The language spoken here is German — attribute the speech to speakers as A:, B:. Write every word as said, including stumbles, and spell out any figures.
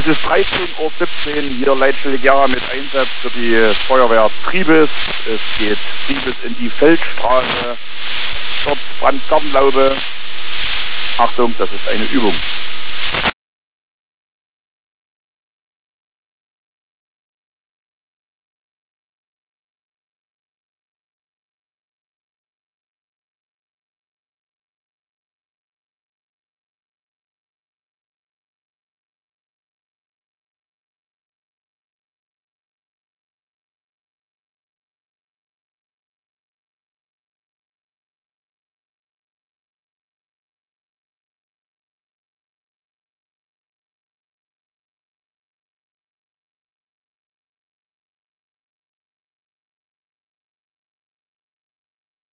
A: Es ist dreizehn Uhr siebzehn, hier Leitstelle mit Einsatz für die Feuerwehr Triebes. Es geht Triebes in die Feldstraße, dort Brandgartenlaube. Achtung, das ist eine Übung.